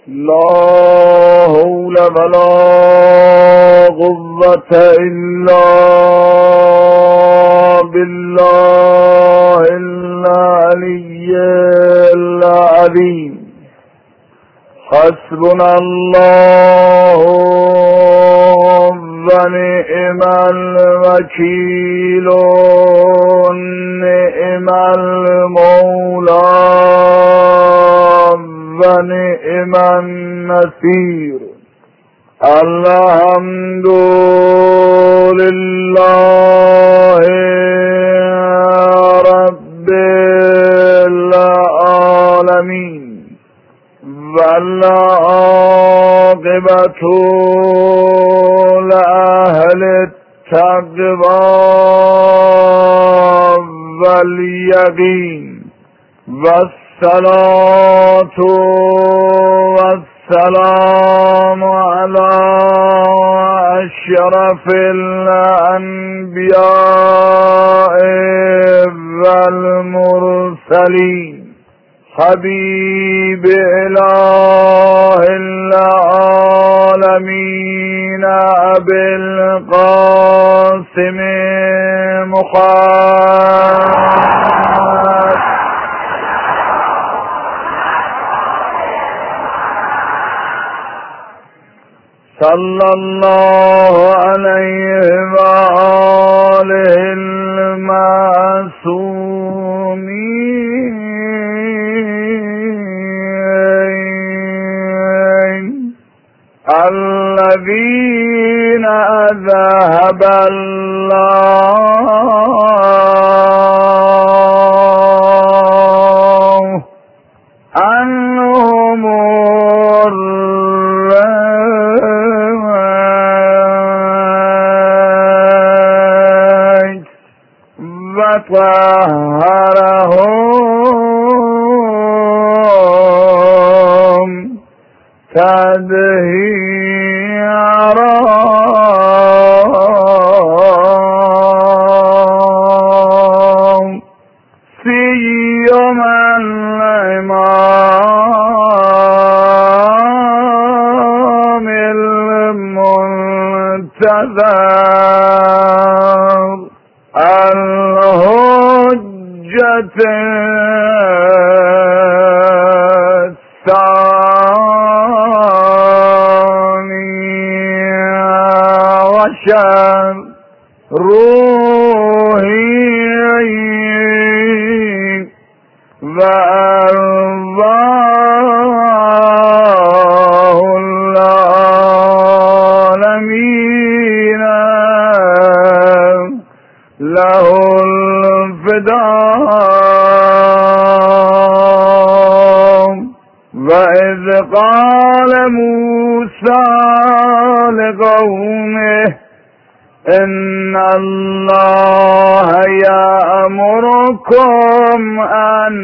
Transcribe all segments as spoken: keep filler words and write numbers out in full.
لا حول ولا قوة إلا بالله العلي العظيم. حسبنا الله ونعم الوكيل نعم المولى ونعم النصير. الحمد لله رب العالمين والعاقبة لأهل التقوى واليقين والصلاة والسلام على أشرف الأنبياء والمرسلين حبيب إله العالمين أبي القاسم محمد صلى الله عليه وآله المعصومين الذين أذهب الله عنهم الرجس وطهرهم تطهيرا. سيما الإمام المنتظر الحجة وشر روحي وأرواح العالمين له الفداء. وإذ قال موسى لقومه إن الله يأمركم أن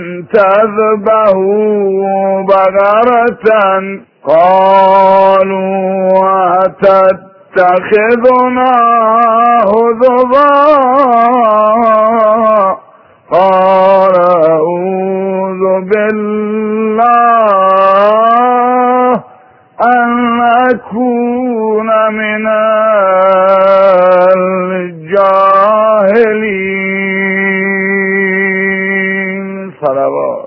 تذبحوا بقرة قالوا أتتخذنا هزوا قال أعوذ بالله أن أكون من الجاهلين. صلوات.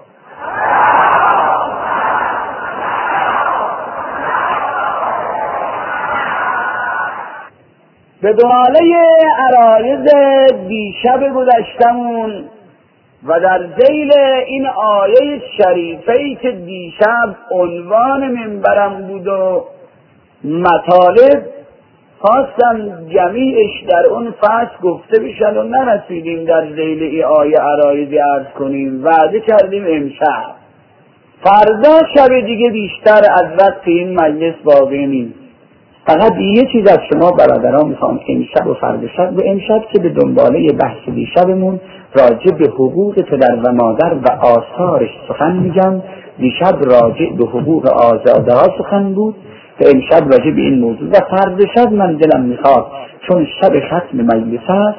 به دنباله عرایض دیشب گذشتمون و در ذیل این آیه شریفه‌ای که دیشب عنوان منبرم بود و مطالب خواستم جمیعش در اون فصل گفته بشن و نرسیدیم در ذیل این آیه عرایضی عرض کنیم. وعده کردیم امشب، فردا شب دیگه بیشتر از وقت این مجلس باقی نیست. فقط یه چیز از شما برادران میخوام امشب و فردا شب و امشب که به دنباله بحث دیشبمون راجع به حقوق پدر و مادر و آثارش سخن میگم. دیشب راجع به حقوق آزاده ها سخن بود و امشب راجع به این موضوع و فردا شب من دلم میخواد چون شب ختم مجلس است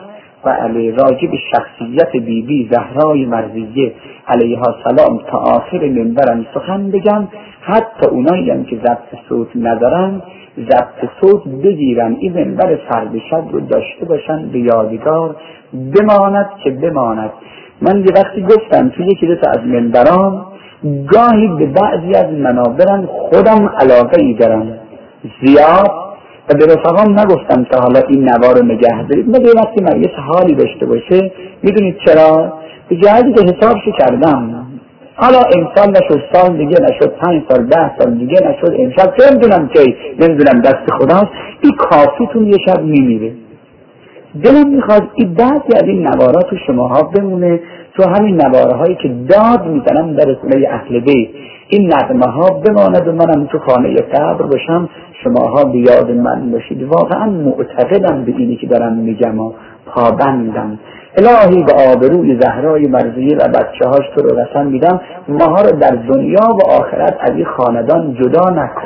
و علی راجب شخصیت بی بی زهرای مرضیه علیها السلام تا آخر منبرم سخن بگم، حتی اونایی هم که ضبط صوت ندارن ضبط صوت بگیرن، این منبر فرد شب رو داشته باشن به یادگار بماند که بماند. من یه وقتی گفتم توی یکی دو تا از منبرام گاهی به بعضی از منابرم خودم علاقه ای دارم زیاد و به رفقام نگفتم تا حالا این نوار رو نگه دارید، مگه وقتی من یه حالی داشته باشه. میدونید چرا؟ به جهتی که حسابشو کردم، حالا امسال نشد، سال دیگه نشد، پنج سال ده سال دیگه نشد، امشب چه نمیدونم که نمیدونم دست خداست، این کافیتون یه شب میمیره. دلم میخواد این بعضی از این نوارات تو شماها بمونه، تو همین نواره هایی که داد میزنم در خونه اهل بیت این نغمه ها بماند و منم تو خانه قبر باشم، شماها به یاد من باشید. واقعا معتقدم به اینی که دارم میگم و پابندم. الهی به آبروی زهرای مرضیه و بچه هاش تو رو قسم میدم ماها رو در دنیا و آخرت از این خاندان جدا نکن.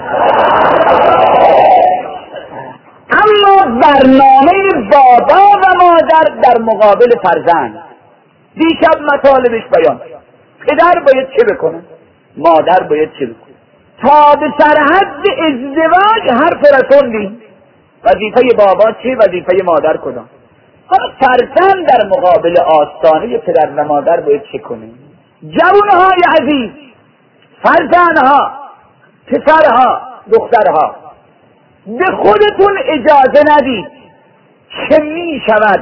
اما برنامه بابا و مادر در مقابل فرزند دیشب مطالبش بیان. پدر باید چه بکنه؟ مادر باید چه بکنه؟ تا به سرحد ازدواج حرف رسوندیم. وظیفه بابا چه؟ وظیفه مادر کدام؟ حالا فرزند در مقابل آستانه پدر و مادر باید چه کنه؟ جوانهای عزیز، فرزندها، پسرها، دخترها، به خودتون اجازه ندید که می شود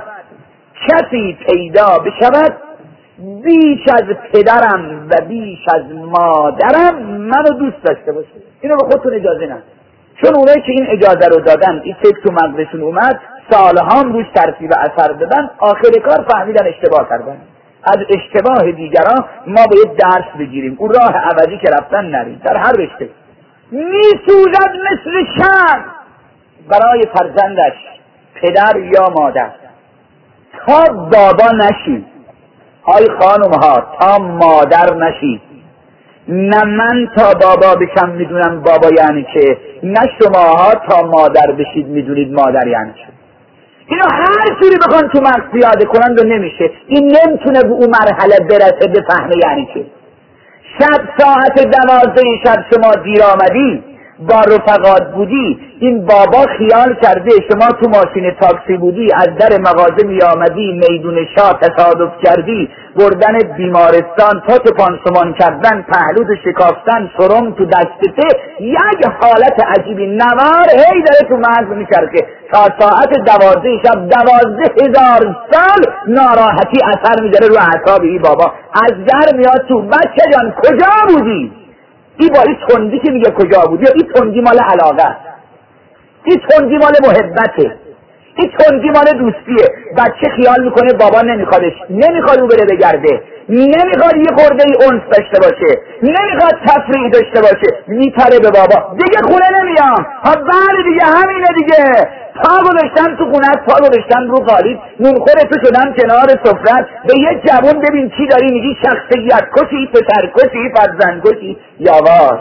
کسی پیدا بشود بیش از پدرم و بیش از مادرم منو دوست داشته باشه. اینو به خودتون اجازه ندید، چون اونایی که این اجازه رو دادن، این فکر تو مغزشون اومد، سالها هم روش ترتیب اثر دادن، آخر کار فهمیدن اشتباه کردن. از اشتباه دیگران ما باید درس بگیریم، اون راه عوضی که رفتن نریم. در هر رشته میسوزد مثل شمع برای فرزندش پدر یا مادر. تا بابا نشید، های خانم ها، تا مادر نشید. نه من تا بابا بشم میدونم بابا یعنی چه، نه شماها تا مادر بشید میدونید مادر یعنی چه. اینو هر جوری بخوان تو مغز پیاده کنند و نمیشه. این نمیتونه به اون مرحله برسه بفهمه یعنی چه. شب ساعت دوازده شب شما دیر آمدی، با رفقات بودی، این بابا خیال کرده شما تو ماشین تاکسی بودی، از در مغازه می آمدی، میدون شاه تصادف کردی، بردن بیمارستان، تا تو پانسمان کردن، پهلوت شکافتن، سرم تو دستته، یک حالت عجیبی نوار هی داره تو مغز میچرخه تا ساعت دوازده شب. دوازده هزار سال ناراحتی اثر میذاره رو اعصاب این بابا. از در میاد تو، بچه جان کجا بودی؟ این با این تندی که میگه کجا بودی، این تندی مال علاقه، این تندی مال محبته، این تندی مال دوستیه. بچه خیال میکنه بابا نمیخوادش، نمیخواد او بره بگرده، نمیخواد یه خورده ای انس داشته باشه، نمیخواد تفریح داشته باشه، میپره به بابا، دیگه خونه نمیام. ها بله دیگه همینه دیگه، پا گذاشتن تو خونت، پا گذاشتن رو قالیت، نونخوره تو شدن کنار سفرت، به یه جوان ببین چی داری میگی، شخصیت کشی، پسر کشی، فرزند کشی. یواش،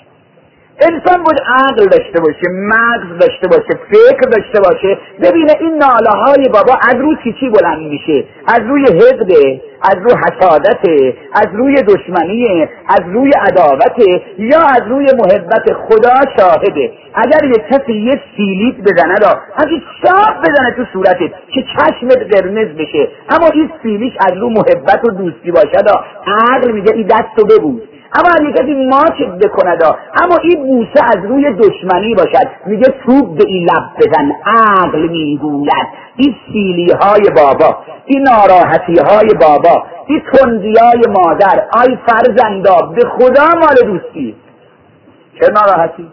انسان باید عقل داشته باشه، مغز داشته باشه، فکر داشته باشه، ببینه این ناله های بابا از روی چی چی بلند میشه، از روی حقده، از روی حسادته، از روی دشمنیه، از روی عداوته، یا از روی محبت. خدا شاهده اگر یک کسی یه سیلیت بزنه دا همچی شاق بزنه تو صورتت که چشمت قرمز بشه، اما این سیلیش از روی محبت و دوستی باشه دا، عقل میگه این دستو ببوس. اما اگه کسی ماچت بکنه دا، اما این بوسه از روی دشمنی باشد، میگه توپ به این لب بزن. عقل میگوید این سیلی های بابا، این ناراحتی های بابا، این تندی های مادر، آی فرزندا به خدا مال دوستی. چه ناراحتی؟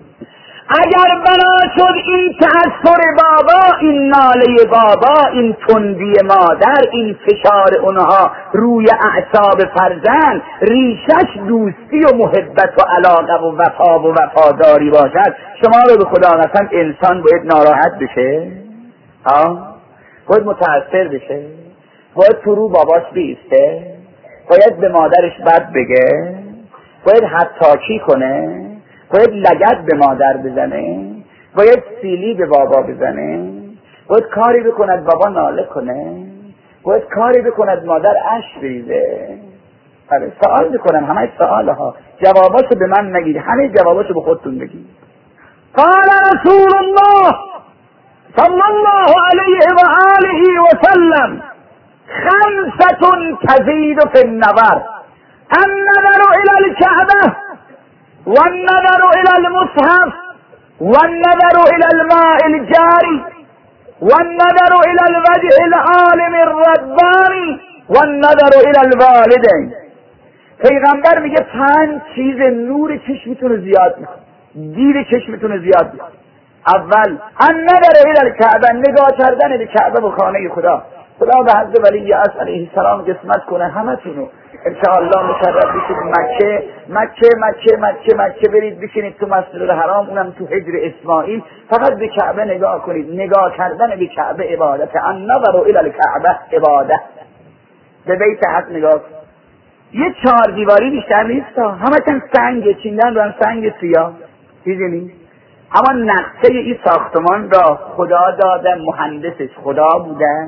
اگر بنا شد این تأثیر بابا، این ناله بابا، این تندی مادر، این فشار اونها روی اعصاب فرزند، ریشش دوستی و محبت و علاقه و وفا و وفاداری باشد، شما رو به خدا قسم انسان باید ناراحت بشه؟ ها؟ باید متأثر بشه؟ باید تو رو باباش بیسته؟ باید به مادرش بد بگه؟ باید حتاکی کنه؟ باید لگد به مادر بزنه؟ باید سیلی به بابا بزنه؟ باید کاری بکند بابا ناله کنه؟ باید کاری بکند مادر اشک بریزه. آره سوال میکنم، همه سوال ها، جواباشو به من نگید، همه جواباشو به خودتون بگید. قال رسول الله صلی الله علیه و آله و سلم خمسة تزيد في النظر: النظر الى الكعبة، والنظر الى المصحف، والنظر الى الماء الجاري، والنظر الى الوجه العالم الرباني، والنظر الى الوالدين. پیغمبر میگه پنج چیز نور چشمتون رو زیاد میکنه، دید چشمتون رو زیاد میکنه. اول النظر الى الكعبة، نگاه کردن به کعبه و خانه خدا. خدا به حضرت ولی اصل علیه السلام قسمت کنه همتونو انشاءالله مشرف بشید مکه مکه مکه مکه مکه برید بشینید تو مسجد الحرام، اونم تو حجر اسماعیل، فقط به کعبه نگاه کنید. نگاه کردن به کعبه عبادت. النظر الی الکعبه عبادت. به بیت حق نگاه، یه چهار دیواری بیشتر نیست، همه سنگ چیندن رو هم سنگ سیاه، چیزی نیست. اما نقشه این ساختمان را خدا داده، مهندسش خدا بوده،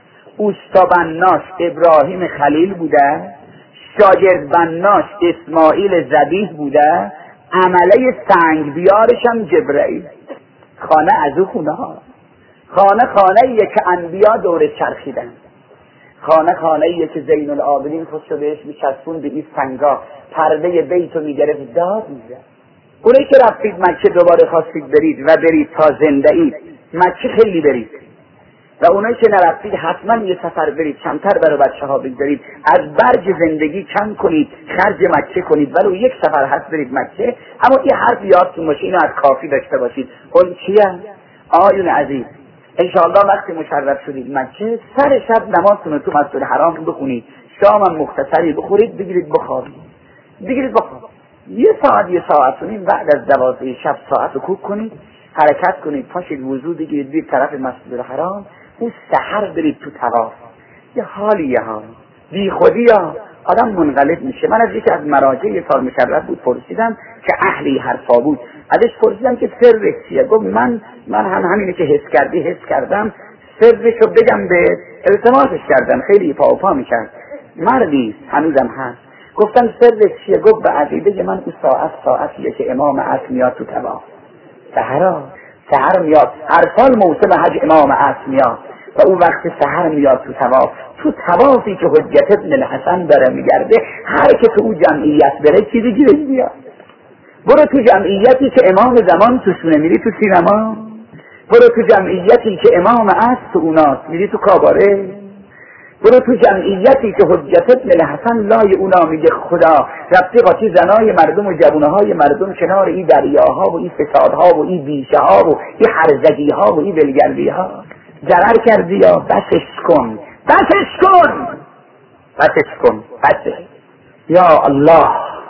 اوستا بناش ابراهیم خلیل بوده، شاگرد بناش اسماعیل ذبیح بوده، عمله سنگ بیارش هم جبرائیل. خانه از او خونه ها، خانه خانه ایه که انبیا دور چرخیدن، خانه خانه ایه که زین العابدین خودشو بهش میچسبون به این سنگا، پرده بیتو میگرفت داد میزد. اونایی که رفتید مکه دوباره خواستید برید و برید تا زنده اید، مکه خیلی برید، و اونایی که نرفتید حتما یه سفر برید، کمتر برای بچه ها بگذارید، از برج زندگی کم کنید، خرج مکه کنید، ولو یک سفر هست برید مکه. اما این حرف یادتون باشه، اینو از کافی داشته باشید. اون چیه؟ آیون عزیز، انشاءالله وقتی مشرف شدید مکه، سر شب نمازتون رو تو مسجد حرام بخونید، شام هم مختصری بخورید، بگیرید بخوابید، بگیرید بخوابید. یه ساعت یه ساعت و نیم بعد از دوازده شب ساعت رو کوک کنید، حرکت کنید، پاشید وضو بگیرید، برید طرف مسجد الحرام، اون سحر برید تو طواف. یه حالیه ها، بی خودی ها، آدم منقلب میشه. من از یکی از مراجع یه سال مشرف بود پرسیدم که اهلی حرفا بود، ازش پرسیدم که سرش چیه؟ گفت من من هم همینه که حس کردی حس کردم، سرشو بگم به التماسش کردم، خیلی پا و پا میکرد، مردی هنوزم هست. گفتم سرش چیه؟ گفت به عقیده من اون ساعت ساعتیه که امام عصر میاد تو طواف. سحرا سحر میاد، هر سال موسم حج امام عصر میاد و اون وقت سحر میاد تو طواف. تو طوافی که حجت ابن الحسن داره میگرده، هر که تو اون جمعیت بره چیزی گیرش بیاد. برو تو جمعیتی که امام زمان توشونه، میری تو سینما. برو تو جمعیتی که امام عصر تو اوناست، میری تو کاباره. برو تو جمعیتی که حجت ابن الحسن لای اونا میگه خدا رفتی قاطی زنای مردم و جوانه های مردم کنار این دریاها و این فسادها و این بیشه ها و این هرزگی ها و این ولگردی ها. ضرر کردی یا بسش کن، بسش کن، بسش کن، بسش. یا الله،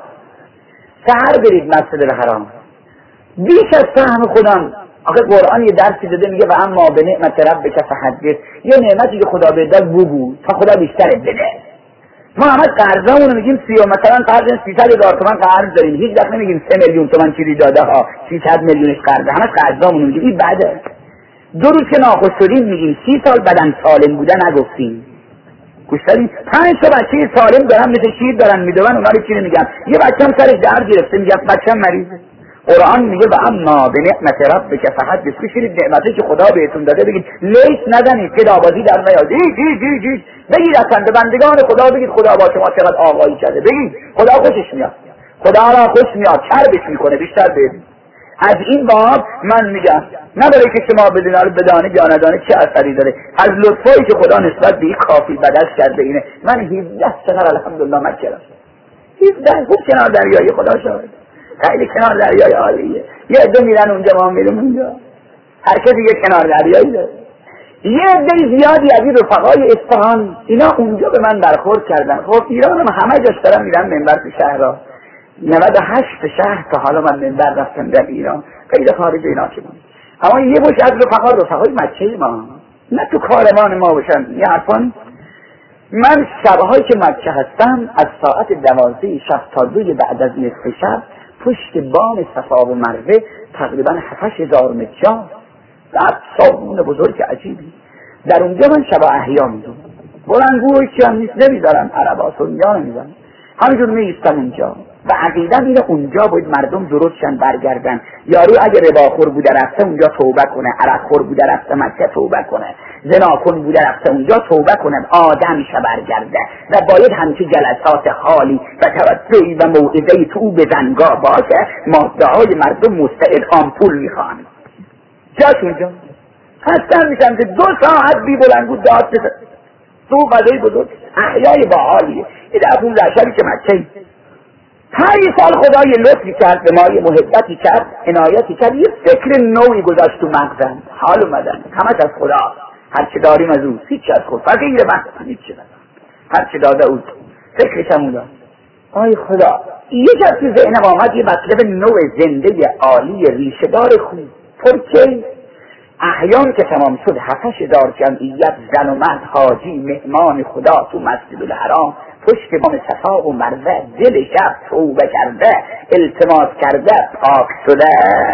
سحر برید مسجد الحرام. بیش از فهم خودم، آخه قرآن یه درسی داده میگه و اما به نعمت ربک فحدث، یه نعمتی که خدا بده بگو تا خدا بیشتر بده. ما همه قرضامون رو میگیم سی و مثلا قرض سیصد هزار تومان قرض داریم، هیچ وقت نمیگیم سه میلیون تومان چیزی داده ها، سیصد میلیونش قرضه، همه قرضامون رو میگیم این بده. دو روز که ناخوش شدیم میگیم سی سال بدن سالم بوده نگفتیم. گوش داریم پنج تا بچه سالم دارن مثل شیر دارن میدون، اونا رو چی نمیگم، یه بچه‌م سرش درد گرفته میگم بچه‌م مریضه. قرآن میگه و اما به نعمت ربک فحدث، بشید نعمتی که خدا بهتون داده بگید، لیس ندنید که دعوازی در نیاد، جی جی جی جی بگید اصلا به بندگان خدا بگید خدا با شما چقدر آقایی کرده، بگید خدا خوشش میاد، خدا را خوش میاد، چربش میکنه بیشتر بگید. از این باب من میگم نداره که شما بدونه بدانه یا ندانه چه اثری داره، از لطفایی که خدا نسبت به این کافی بدش کرده اینه. من هفده سنه الحمدلله مکه رفتم، هفده خوب کنار دریای خدا شد، خیلی کنار دریای عالیه. یه عده میرن اونجا، ما میریم اونجا، هر کسی یه کنار دریایی داره. یه عده زیادی از این رفقای اصفهان اینا اونجا به من برخورد کردن. خب ایران هم همه جاش دارم میرن منبر تو شهرها، نود و هشت شهر تا حالا من منبر رفتم در ایران، غیر خارج اینا که من. اما یه بوش از رفقا رفقای مکه ما، نه تو کاروان ما باشن یه حرفان. من شبهایی که مکه هستم از ساعت دوازده شب تا دوی بعد از نصف شب پشت بام صفا و مروه تقریبا هفت هزار متر بعد صابون بزرگ عجیبی در اونجا من شب احیا میدونم. بلندگو هیچی هم نیست، نمیذارن عربا سنیا نمیذارن، همینجور میایستم اونجا و عقیدم اینه اونجا باید مردم درست شن برگردن. یارو اگه رباخور بوده رفته اونجا توبه کنه، عرقخور بوده رفته مکه توبه کنه، زناکن بوده رفته اونجا توبه کنه، آدم شه برگرده و باید همچه جلسات حالی و توجهی و موعظه‌ای تو به زنگاه باشه. ماده های مردم مستعد آمپول میخوان جاش اونجا هستن میشن که دو ساعت بی بلندگو داد بزن تو قضایی بزرگ احیای با حالیه. این در پونزده شبی که مکه پنج سال خدا یه لطفی کرد به ما، یه محبتی کرد، عنایتی کرد، یه فکر نوعی گذاشت تو مغزم، حال اومدن همش از خدا، هرچه داریم از او، هیچ از خود فقیر من هیچ ندارم، هرچه داده او فکرش هم داد. آی خدا یه جا تو ذهنم آمد یه مطلب نوع زنده عالی ریشه‌دار خوب پرچه احیان که تمام شد هفتش هزار جمعیت زن و مرد حاجی مهمان خدا تو مسجد الحرام پشت بام صفا و مروه دل شب توبه کرده التماس کرده پاک شده.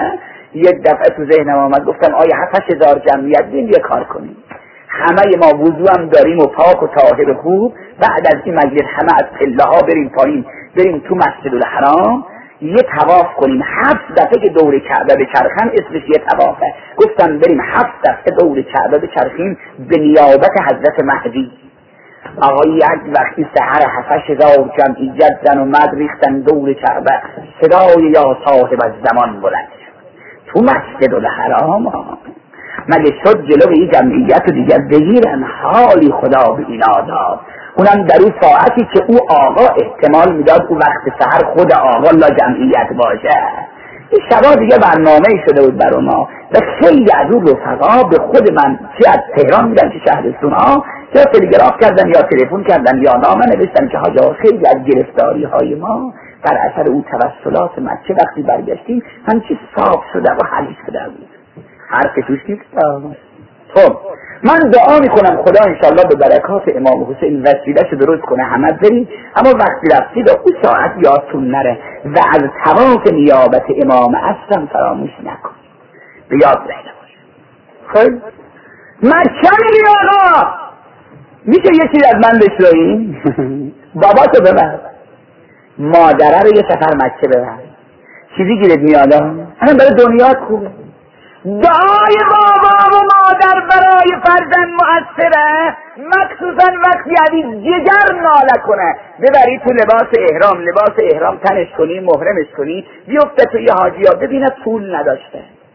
یک دفعه تو ذهنم آمد گفتم آیا هفتش هزار جمعیت بیم یه کار کنیم، همه ما وضو هم داریم و پاک و طاهر خوب، بعد از این مجلس همه از پله ها بریم پایین بریم تو مسجد الحرام یه طواف کنیم، هفت دفعه که دور کعبه بچرخن اسمش یه طوافه. گفتم بریم هفت دفعه دور کعبه بچرخیم به نیابت حضرت مهدی. آقای یک وقتی سحر هفتش هزار جمعیت زن و مرد ریختن دور کعبه، صدای یا صاحب از زمان بلند تو مسجد الحرام. مگه شد جلو این جمعیت رو دیگر بگیرن؟ حالی خدا به اینا داد، اونم در اون ساعتی که او آقا احتمال میداد او وقت سحر خود آقا لا جمعیت باشه. این شبا دیگه برنامه شده بود برای ما و خیلی از اون رفقا به خود من چه از تهران میدن چه شهرستون ها یا تلگراف کردن یا تلفن کردن یا نامه نوشتن که حاجا خیلی از گرفتاری های ما در اثر اون توسلات مکه وقتی برگشتیم همچی صاف شده و حل شده بود، حرف توش نیست. خب من دعا میکنم خدا انشالله به برکات امام حسین وسیله‌شو درست کنه همه بریم، اما وقتی رفتید اون ساعت یادتون نره و از طواف نیابت امام اصلا فراموش نکن، به یاد داشته باش. خب مکه میری آقا، میشه یه چیز از من بشنوی؟ بابا تو ببر، مادره رو یه سفر مکه ببر، چیزی گیرت میاد الان برای دنیات خوبه. دعای بابا و مادر برای فرزند مؤثره، مخصوصا وقتی عزیز جگر ناله کنه، ببری تو لباس احرام، لباس احرام تنش کنی، محرمش کنی، بیفته توی حاجی ها ببینه پول نداشته،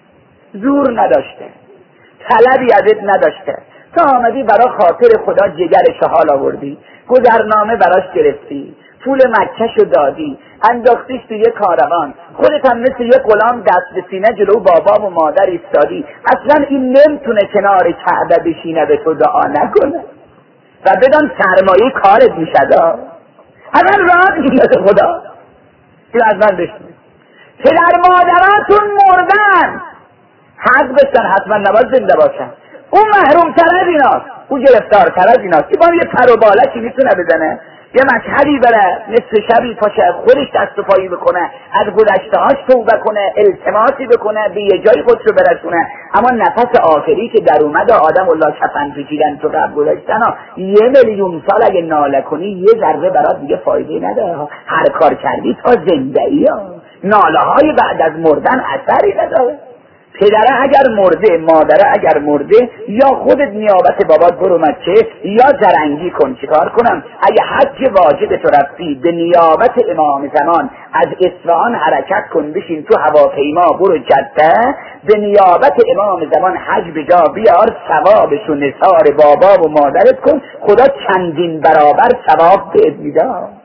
زور نداشته، طلبی ازت نداشته، تا آمدی برای خاطر خدا جگرش حال آوردی، گذرنامه براش گرفتی، پول مکهشو دادی، انداختیش تو یه کاروان، خودت هم مثل یه غلام دست به سینه جلو بابا و مادر ایستادی، اصلا این نمیتونه کنار کعبه بشینه به تو دعا نکنه و بدان سرمایه کارت میشد. اصلا راحت میشد خدا. این از من بشنید پدر مادراتون مردن، حق بشن حتما نباید زنده باشن، اون محروم تر از ایناست، اون گرفتار تر از ایناست که با یه پر و بالکی میتونه بزنه، یه مشهدی بره نصف شبی پاشه خودش دست و پایی بکنه، از گذشته هاش توبه کنه، التماسی بکنه، به یه جای خودش رو برسونه، اما نفس آخری که در اومد آدم الله کفن پیچیدن تو قبل گذاشتن یه میلیون سال اگه ناله کنی یه ذره برات دیگه فایده نداره، هر کار کردی تا زنده ای ها. ناله های بعد از مردن اثری نداره. پدره اگر مرده، مادره اگر مرده، یا خودت نیابت بابات برو مکه یا زرنگی کن. چیکار کنم؟ اگه حج واجب تو رفتی به نیابت امام زمان از اصفهان حرکت کن بشین تو هواپیما برو جده، به نیابت امام زمان حج به جا بیار، ثوابشو نثار بابا و مادرت کن، خدا چندین برابر ثواب بهت میده.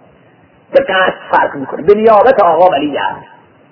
به قصد فرق میکنه به نیابت آقا ولی عهد.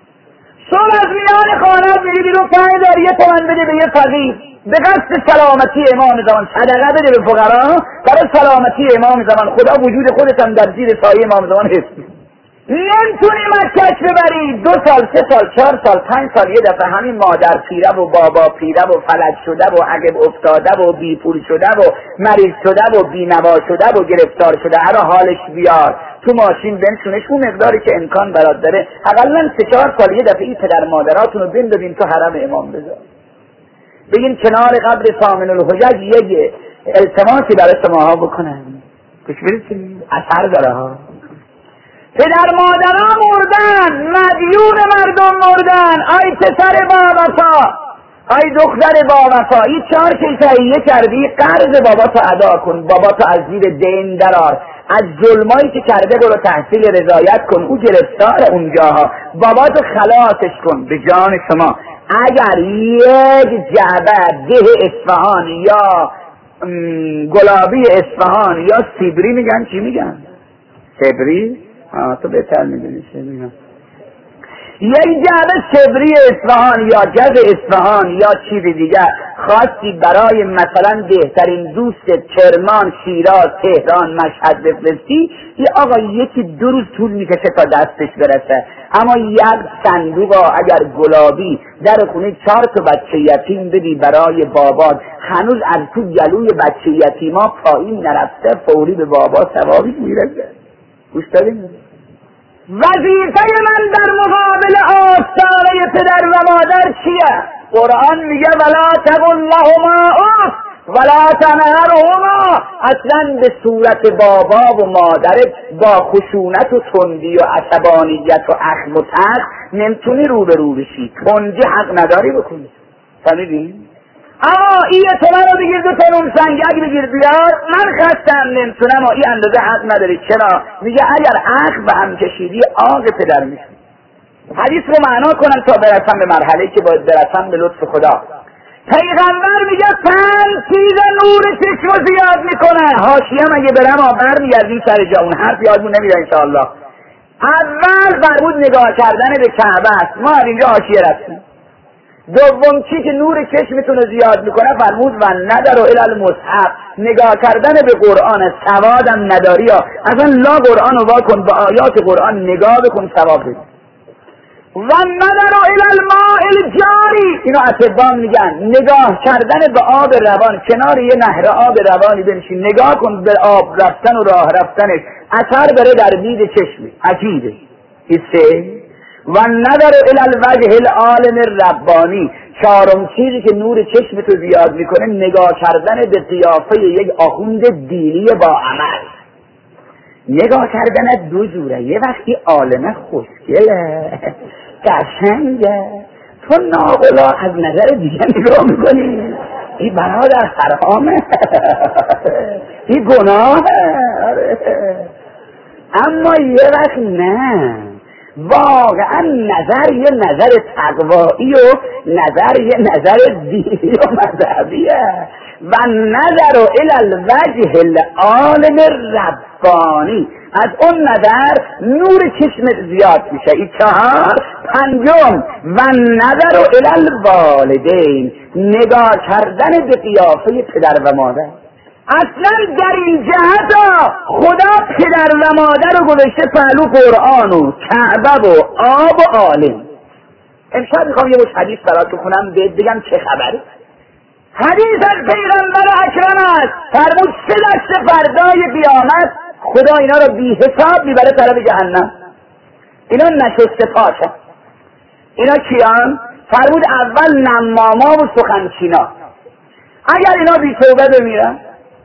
صبح از میان خانه میری بیرون پنج داری یه تومن بده به یه فقیر به قصد سلامتی امام زمان، صدقه بده به فقرا برای سلامتی امام زمان. خدا وجود خودت هم در زیر سایه امام زمان حس می‌کنه. نمیتونی مکهش ببری، دو سال سه سال چهار سال پنج سال یه دفعه همین مادر پیره و بابا پیره و فلج شده و عقب افتاده و بی پول شده و مریض شده و بی نوا شده و گرفتار شده، هر حالش بیار تو ماشین بنشونش اون مقداری که امکان برات داره، حداقل سه چهار سال یه دفعه این پدر مادراتون رو بندازین تو حرم امام بذار، بگین کنار قبر ثامن الحجج یه التماسی برای شماها بکنم، گوش بدید اثر داره ها. پدر مادرها مردن، مدیون مردم مردن، آی پسر با وفا، آی دختر با وفا، این چهار که تهیه کردی قرض باباتو ادا کن، باباتو از زیر دین درار، از ظلمایی که کرده برو تحصیل رضایت کن، او گرفتار اونجاها، باباتو خلاصش کن. به جان شما اگر یک جعبه ده اصفهان یا گلابی اصفهان یا سیبری میگن، چی میگن؟ سیبری؟ آه تو بهتر میدونی چی میگن. یک جعبه سبری اصفهان یا جز اصفهان یا چیز دیگر خواستی برای مثلا بهترین دوست کرمان، شیراز، تهران، مشهد بفرستی، یه آقا یکی دو روز طول میکشه تا دستش برسه. اما یک صندوق اگر گلابی در خونه چهار تا بچه یتیم بدی برای بابات، هنوز از تو گلوی بچه یتیما پایین نرفته، فوری به بابا ثوابی میرسه. گوش داریم؟ وظیفه من در مقابل آستانه پدر و مادر چیه؟ قرآن میگه ولا تقل لهما اف ولا تنهرهما. اصلا به صورت بابا و مادرت با خشونت و تندی و عصبانیت و اخم و تخم نمیتونی رو به رو بشی، تندی حق نداری بکنی. فهمیدین؟ اما این تو من رو بگیر دو تنون سنگک بگیر بیار، من خستم نمیتونم و این اندازه حق نداری. چرا؟ میگه اگر عقل به هم کشیدی آق پدر میشون. حدیث رو معنا کنم تا برسم به مرحله که باید برسم به لطف خدا. پیغمبر میگه پنج چیز نور چشم رو زیاد میکنه. حاشیه مگه برم آبر میگردیم سر جا، اون حرف یادمون نمیره انشاءالله. اول فرمود نگاه کردن به کعبه است، ما اینجا حاشیه رفتیم. دوم چی که نور چشمتون رو زیاد میکنه فرمود و ندارو الی المصحف، نگاه کردن به قرآن، سوادم نداری ها، اصلا لا قرآن رو واکن، با آیات قرآن نگاه بکن ثواب بگیر. و ندارو الی الماء الجاری، اینو اطباء میگن نگاه کردن به آب روان، کنار یه نهر آب روانی بنشین نگاه کن به آب رفتن و راه رفتنش، اثر بره در دید چشمی. عجیبه. ایسه و ندارو الی الوجه العالم ربانی، چهارم چیزی که نور چشمتو زیاد میکنه نگاه کردن به قیافه یک آخوند دینی با عمل. نگاه کردن دو جوره، یه وقتی عالمه خوشگله قشنگه، تو ناقلا از نظر دیگه نگاه میکنی، این برادر حرامه این گناهه. اما یه وقت نه، واقعا نظر یه نظر تقوایی و نظر یه نظر دینی و مذهبیه. و نظر الی الوجه العالم ربانی، از اون نظر نور چشمت زیاد میشه. این چهار. پنجم و نظر الی الوالدین، نگاه کردن به قیافه پدر و مادر. اصلا در این جهت خدا پدر و مادر رو گذاشته پهلو قرآن و کعبه و آب و عالم. امشب میخوام یه مش حدیث براتون کنم بگم چه خبره. حدیث از پیغمبر اکرم است، فرمود سه دسته فردای قیامت خدا اینا رو بی حساب میبره طرف جهنم. اینا نشسته پاشه. اینا کیان؟ فرمود اول نماما و سخنچینا. اگر اینا بی توبه بمیرن،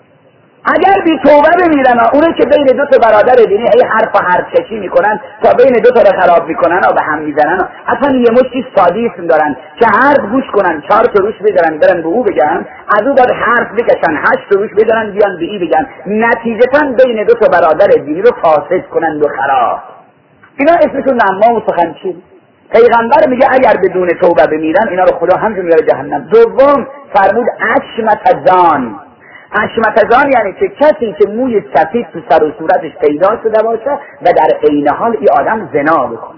اگر بی توبه بمیرن، اونه که بین دو تا برادر دینی هی حرف و حرف کشی میکنن تا بین دو تا رو خراب میکنن و به هم میزنن، اصلا یه مشتی سادیسم دارن که حرف گوش کنن، چهار تا روش بذارن برن به او بگن، از او بعد حرف بکشن هشت تا روش بذارن بیان به ای بگن، نتیجتا بین دو تا برادر دینی رو فاسد کنن و خراب. اینا اسمشون نمام و سخنچین. پیغمبر میگه اگر بدون توبه بمیرن اینا رو خدا همجور میاره جهنم. دوم فرمود اشمت زان. اشمتزان یعنی که کسی که موی سفید تو سر و صورتش پیدا شده باشه و در عین حال این آدم زنا بکنه،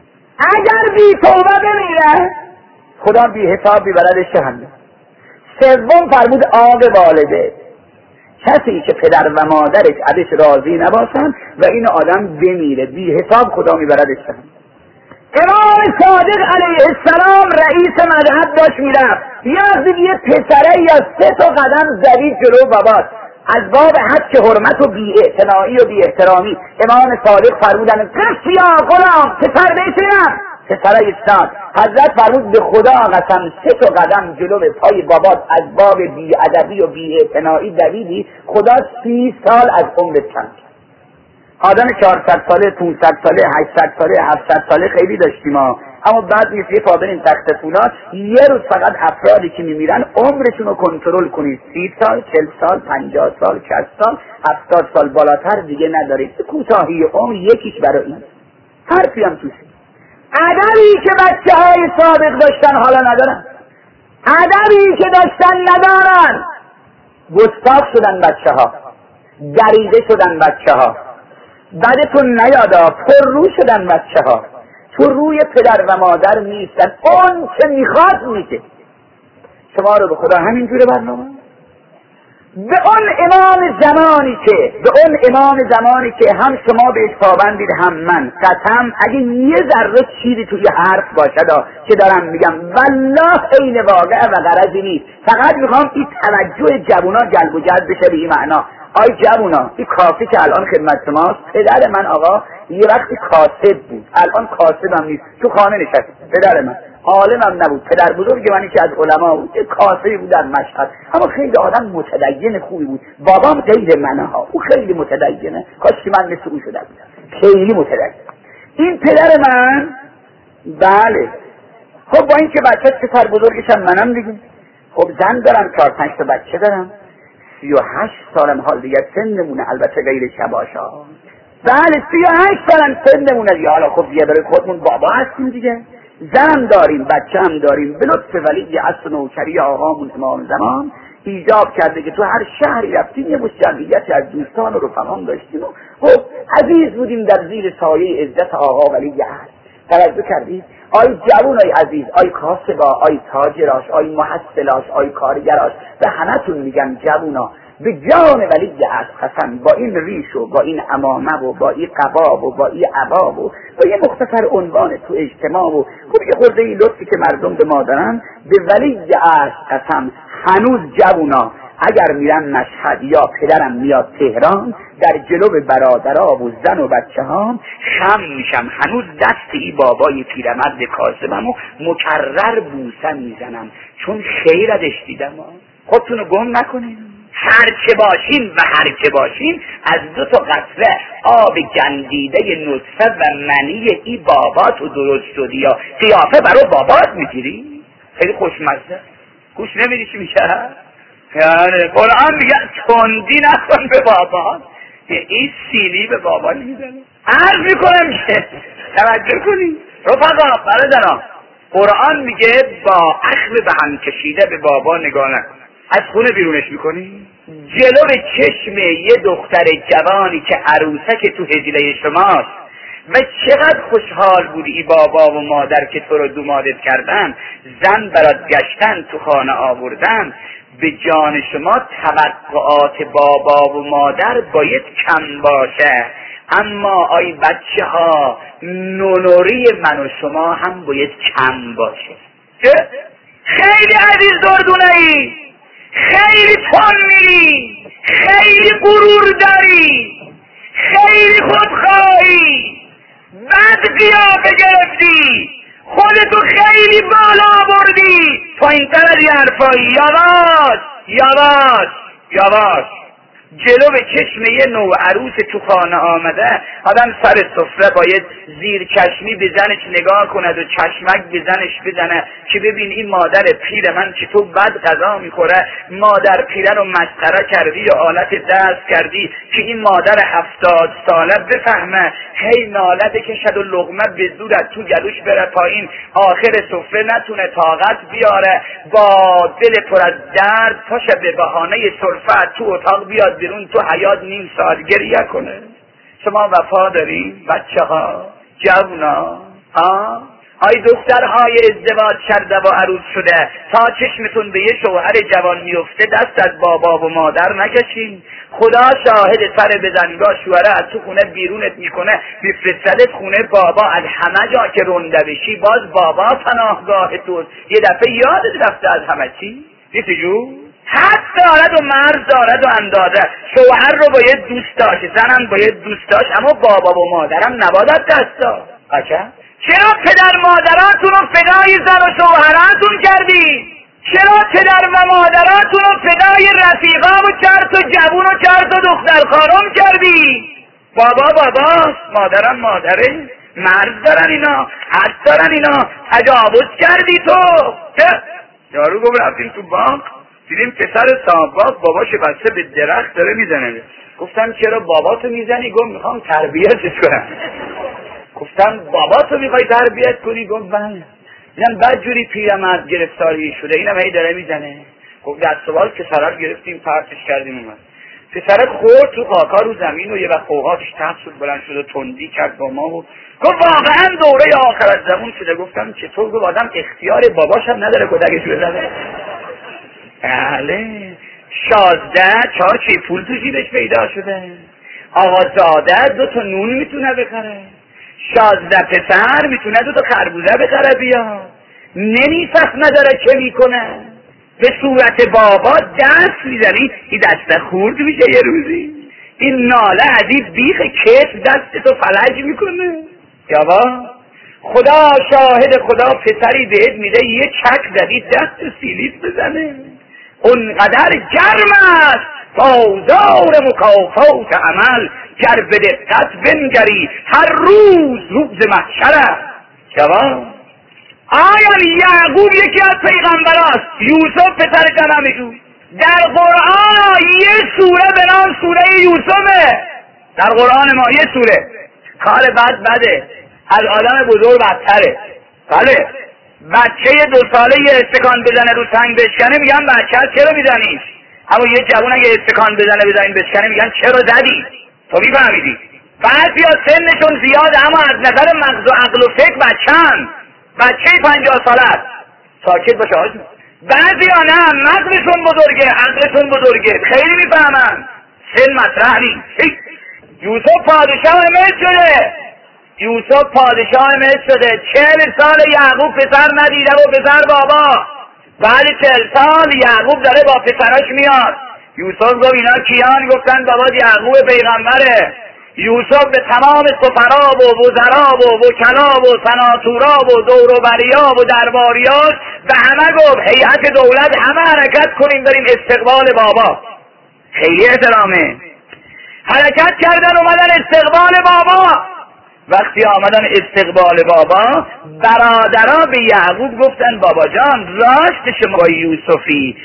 اگر بی توبه بمیره خدا بی حساب بیبردش جهنم. سوم فرمود آق والده، کسی که پدر و مادرش ازش راضی نباشن و این آدم بمیره بی حساب خدا میبردش جهنم. امام صادق علیه السلام رئیس مذهب داشت میرفت، یه یه پسره یا سه تا قدم زدید جلو بابات، از باب حد حرمت و بی اعتنایی و بی احترامی امام صادق فرمودن قف یا غلام، پسر بیشیم پسرای ایستاد. حضرت فرمود به خدا قسم سه تا قدم جلو پای بابات از باب بی‌ادبی و بی‌اعتنایی دویدی، خدا سی سال از عمرت کم کرد. آدم چهارصد ساله، پانصد ساله، هشتصد ساله، هفتصد ساله خیلی داشتیم ها، اما بعد نیست یه پا برین تخت فولاد یه روز فقط افرادی که میمیرن عمرشون رو کنترل کنید، سی سال، چل سال، پنجاه سال، شصت سال، هفتاد سال بالاتر دیگه ندارید. کوتاهی عمر یکیش برای این حرفی هم توش. ادبی که بچه های سابق داشتن حالا ندارن، ادبی که داشتن ندارن، گستاخ شدن بچه ها، دریده شدن بچه ها، بعدتون نیادا پر رو شدن بچه ها، تو روی پدر و مادر نیستن، اون که میخواد میگه. شما رو به خدا همینجوره برنامه به اون امام زمانی که به اون امام زمانی که هم شما بهش پابندید هم من، قسم اگه یه ذره چیزی توی حرف باشد که دارم میگم والله عین واقع و غرضی نیست، فقط میخوام این توجه جوونا جلب و جذب بشه به این معنا. آی جوونا، این کافی که الان خدمت شماست، پدر من آقا یه وقتی کاسب بود، الان کاسب هم نیست، تو خانه نشست. پدر من عالم هم نبود، پدر بزرگ من که از علما بود، یه کاسبی بود در مشهد، اما خیلی آدم متدین خوبی بود. بابام غیر منه ها، او خیلی متدینه، کاش که من مثل او شده بودم، خیلی متدین. این پدر من بله، خب با این که بچه پسر بزرگش هم منم دیگه، خب زن دارم، چهار پنج تا بچه دارم، سی و هشت سالم حال دیگه سنمونه، البته غیر شباشا. بله سی و هشت سالم سنمونه دیگه، حالا خب دیگه برای خودمون بابا هستیم دیگه، زن داریم، بچه هم داریم. به لطف ولی اصل نوکری آقامون امام زمان ایجاب کرده که تو هر شهری رفتیم یه مجمعیتی از دوستان و رفقام داشتیم و خب عزیز بودیم در زیر سایه عزت آقا ولی عهد. توجه کردید؟ آی جوانای عزیز، آی کاسبا، آی تاجراش، آی محصلاش، آی کارگراش، به همتون میگم جوانا، به جان ولی عهد قسم، با این ریش و با این عمامه و با این قباب و با این عباب و با یه مختصر عنوان تو اجتماع و خب یه خورده این لطفی که مردم به ما دارن، به ولی عهد قسم هنوز جوانا اگر میرم مشهد یا پدرم میاد تهران، در جلو برادرها و زن و بچه هم خم میشم، هنوز دست ای بابای پیرمرد کاسبم و مکرر بوسه میزنم، چون خیر ازش دیدم. خودتونو گم نکنین، هر چه باشین و هر چه باشین از دو تا قطره آب گندیده نطفه و منی ای باباتو درست شدی یا قیافه برای بابات میگیری؟ خیلی خوشمزه، گوش نمیدی چی میشه؟ یعنی قرآن میگه تندی نکن به بابا، این سیلی به بابا نمیزنه. عرض میکنم که توجه کنی رفقا برادران، قرآن میگه با اخم به هم کشیده به بابا نگاه نکن. از خونه بیرونش میکنی؟ جلو چشم یه دختر جوانی که عروسک تو هجله شماست و چقدر خوشحال بودی ای بابا و مادر که تو رو دومادت کردن، زن برات گشتن، تو خانه آوردن، به جان شما توقعات بابا و مادر باید کم باشه، اما آی بچه ها نونوری من و شما هم باید کم باشه. خیلی عزیز دردونه ای، خیلی تون میری، خیلی غرور داری، خیلی خودخواهی، بد قیافه گرفتی، خودتو خیلی بالا بردی، پایین تر از این حرفایی. یواش یواش یواش، جلو به چشم یه نوع عروس تو خانه آمده آدم سر سفره باید زیر چشمی به زنش نگاه کند و چشمک به زنش بزنه که ببین این مادر پیر من چطور بد غذا میخوره، مادر پیره رو مسخره کردی یا آلت دست کردی که این مادر هفتاد ساله بفهمه هی ناله بکشد و لقمه به زور از تو گلوش بره پایین، آخر سفره نتونه طاقت بیاره، با دل پر از درد پاشه به بهانه سرفه تو اتاق بیاد بیرون، تو حیات نیم ساعت گریه کنه. شما وفا دارین بچه ها، جوونا ها؟ آی دخترهای ازدواج کرده و عروس شده، تا چشمتون به یه شوهر جوان میفته دست از بابا و مادر نکشین. خدا شاهد، سر بزنگاه شوهره از تو خونه بیرونت میکنه میفرستدت خونه بابا، از همه جا که رنده بشی باز بابا پناهگاه توست. یه دفعه یادت رفته از همه چی؟ نیستی جو؟ حد دارد و مرز دارد و اندازه، شوهر رو باید دوست داشت، زنم باید دوست داشت، اما بابا و مادرم نباید دست داشت. قشنگ چرا پدر مادراتون رو فدای زن و شوهراتون کردی؟ چرا پدر و مادراتون رو فدای رفیقا و چرت و جوون و چرت و دختر خانم کردی؟ بابا باباست، مادرم مادره، مرد دارن اینا، حد دارن اینا، تجاوز کردی تو. یارو گفت رفتیم تو بانک دیدیم پسر صاحب بانک باباش بسته به درخت داره میزنه. گفتم چرا باباتو میزنی؟ گفت میخوام تربیتش کنم. گفتم باباتو میخوای تربیت کنی؟ گفت بله. دیدم بعد جوری پیرمرد گرفتاری شده، اینم هی داره میزنه. گفت دست و بال پسرا رو گرفتیم پرتش کردیم اومد. پسر خورد تو خاکا رو زمین و یه وقت قوقاتش تحت شد بلند شد و تندی کرد با ما و گفت واقعا دوره آخرت زمان شده. گفتم چطور؟ گفت آدم اختیار باباش هم نداره کودکش بزنه. بله شازده چهار چی پول تو جیبش پیدا شده. آقازاده دو تا نون میتونه بخره. شازده پسر میتونه دو تا خربوزه بخره بیا. نمیفهم نداره چه میکنه. به صورت بابا دست میزنی این دست خورد میشه یه روزی. این ناله عزیز بیخ کف دست تو فلج میکنه. یابا خدا شاهد، خدا پسری بهت میده یه چک زدی دست سیلیت بزنه. اونقدر گرم است بازار مکافات عمل، گر به دقت بنگری هر روز روز محشر است. جواب آیا یعقوب یکی از پیغمبراست، یوسف پسر جنمشون. در قرآن یه سوره به نام سوره یوسفه. در قرآن ما یه سوره. کار بد بده، از آدم بزرگ بدتره. بله بچه دو ساله یه استکان بزنه رو سنگ بشکنه میگن بچه چرا میزنیش؟ اما یه جوون اگه استکان بزنه بزنین بشکنه میگن چرا زدی؟ تو میفهمیدی؟ بعضی ها سنشون زیاده اما از نظر مغز و عقل و فکر بچه‌ن. بچه پنجاه ساله است. ساکت باشه آجون. بعضی ها نه مغزشون بزرگه عقلشون بزرگه خیلی میفهمن. سن مطرح نیست. یوسف پادشاه مصر شده. یوسف پادشاه مصر شده. چهل سال یعقوب پسر ندیده و پسر بابا. بعد چهل سال یعقوب داره با پسراش میاد. یوسف گفت اینا کیان؟ گفتن بابا یعقوب پیغمبره. یوسف به تمام سفرا و وزرا و وکلا و سناتورا و دوروبریا و درباریاش به همه گفت هیئت دولت همه حرکت کنیم بریم استقبال بابا. خیلی احترامه. حرکت کردن اومدن استقبال بابا. وقتی آمدن استقبال بابا برادرها به یعقوب گفتن بابا جان راست شما با یوسفی.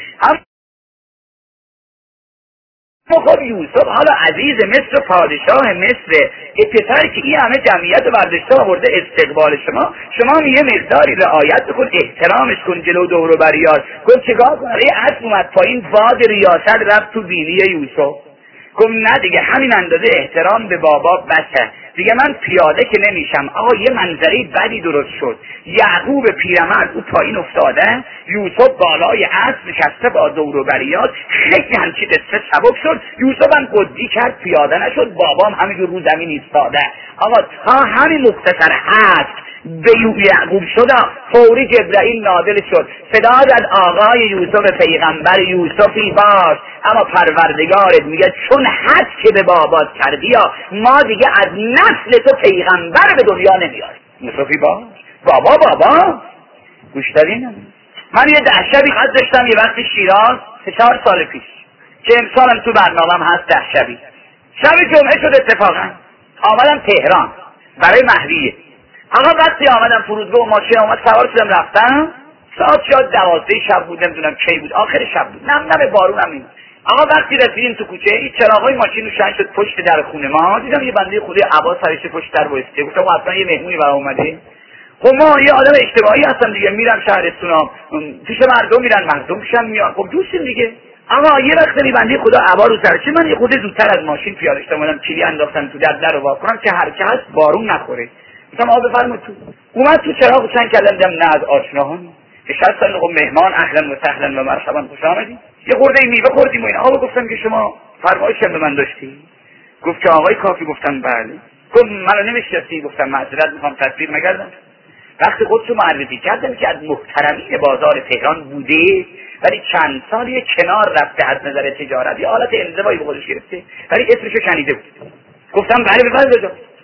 خب یوسف حالا عزیز مصر پادشاه مصر پسر که این همه جمعیت برداشته آورده استقبال شما، شما یه مقداری رعایت کن احترامش کن جلو دور و بریار. گفت چیکار کنم؟ یه اسب اومد پایین باد ریاست رفت تو بینی یوسف. گفت نه دیگه همین اندازه احترام به بابا بسه دیگه، من پیاده که نمیشم. آقا یه منظره بدی درست شد. یعقوب پیرمرد او پایین افتاده، یوسف بالای اسب نشسته با دور و بریات. خیلی همچی قصه سبک شد. یوسف هم قدی کرد پیاده نشد، بابام همینجور رو زمین ایستاده. آقا تا همین مختصر هست به یعقوب شد فوری جبرائیل نازل شد. صدا از آقای یوسف پیغمبر یوسفی باش اما پروردگارت میگه چون حد که به بابات کردی ما دیگه از نسل تو پیغمبر به دنیا نمیاریم. یوسفی باش بابا بابا گوش دارین. من یه ده شبی خط داشتم یه وقت شیراز سه چهار سال پیش که امسالم تو برنامه‌ام هست. ده شبی شب جمعه شد اتفاقا آمدم تهران برای مهریه. آقا وقتی آمدم فرودگاه و ماشین آمد سوار شدم رفتم. ساعت شاید دوازده شب بود نمیدونم کی بود آخر شب بود نم نم بارونم این. آقا وقتی رسیدیم تو کوچه این چراغای ماشین روشن شد پشت در خونه ما. دیدم یه بنده خدای عبا سرش پشت در وایسته. گفتم اصلا یه مهمونی برام اومده. خب ما یه آدم اجتماعی هستم دیگه، میرم شهرستونام پیش مردم میرن مردم پیشم میان. خب دوستیم دیگه. اما یه وقت بنده خدا عبا رو سرش من یه خورده زودتر از ماشین پیاده شدم اومدم کلی انداختم تو در در رو وا کنم که هر چه هست بارون نخوره. گفتم آب بفرمایید تو. اومد تو چراغ روشن کردم دیدم نه از آشناهان نشستن. خب مهمان اهلا و سهلا و مرحبا خوش آمدید. یه خورده میوه خوردیم و اینا. آقا گفتم که شما فرمایش به من داشتی؟ گفت که آقای کافی. گفتم بله. گفت منو نمیشناسی؟ گفتم معذرت میخوام تصویر نکردم. وقتی خودشو معرفی کردم که از محترمین بازار تهران بوده ولی چند سالی کنار رفته از نظر تجارت یه حالت انزوایی به خودش گرفته ولی اسمشو شنیده بود. گفتم بله بفرمایید.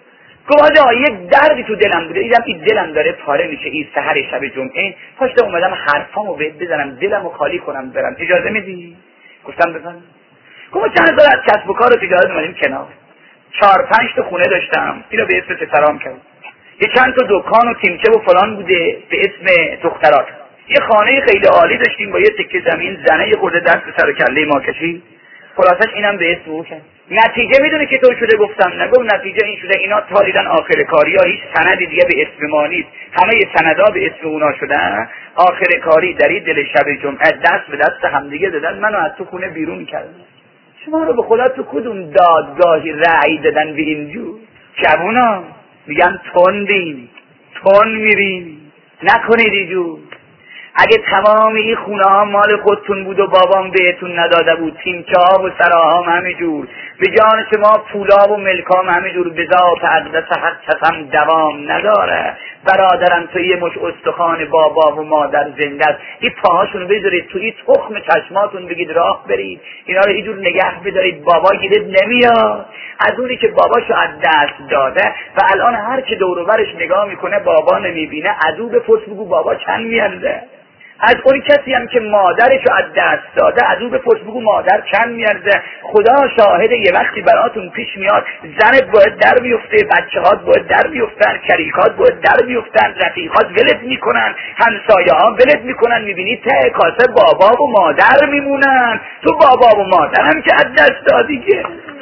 گفت آقا یک دردی تو دلم بوده، دیدم این دلم داره پاره میشه این سحر شب جمعه، پاشتم اومدم حرفامو بهت بزنم دلمو خالی کنم برم، اجازه میدی؟ گفتم بزن. گفت چند سال از کسب و کار و تجارت اومدیم کنار، چهار پنج تا خونه داشتم، اینو به اسم پسرام کردم، یه چند تا دکان و تیمچه و فلان بوده به اسم دخترات، یه خانه خیلی عالی داشتیم با یه تکه زمین، زنه یه خورده دست به سر و کله ما کشید، خلاصش اینم به اسم او کرد. نتیجه میدونه که تو شده؟ گفتم نگم نتیجه این شده اینا تا دیدن آخر کاری ها هیچ سندی دیگه به اسم ما نیست، همه سندها به اسم اونا شدن، آخر کاری در این دل شب جمعه دست به دست همدیگه دادن، منو از تو خونه بیرون کردن. شما رو به خدا تو کدوم دادگاهی رأی دادن به اینجور؟ جوونا میگن تندین تند میرین، نکنید اینجور. اگه تمام این خونه ها مال خودتون بود و بابام بهتون نداده بود، تیمچه ها و سراها هم همه جور، به جان شما پولا و ملکا هم همه جور، به ذات اقدس حق کسم دوام نداره. برادرم تو یه مش استخوان بابا و مادر زنده است، این پاهاشون بذارید تو این تخم چشماتون بگید راه برید، اینا رو اینجور نگه بدارید، بابا گیرد نمیاد. از اونی که باباشو از دست داده و الان هر که دور و برش نگاه میکنه بابا نمیبینه، از او بپرس بگو بابا چند میارزه. از اون کسی هم که مادرشو از دست داده از او بپرس بگو مادر چند میارزه. خدا شاهد یه وقتی براتون پیش میاد زنت باید در بیفته، بچه‌هات باید در بیفتن، شریکات باید در بیفتن، رفیقات ولت میکنن، همسایه ها ولت میکنن، میبینی ته کاسه بابا و مادر میمونن. تو بابا و مادر هم که از دست دادی که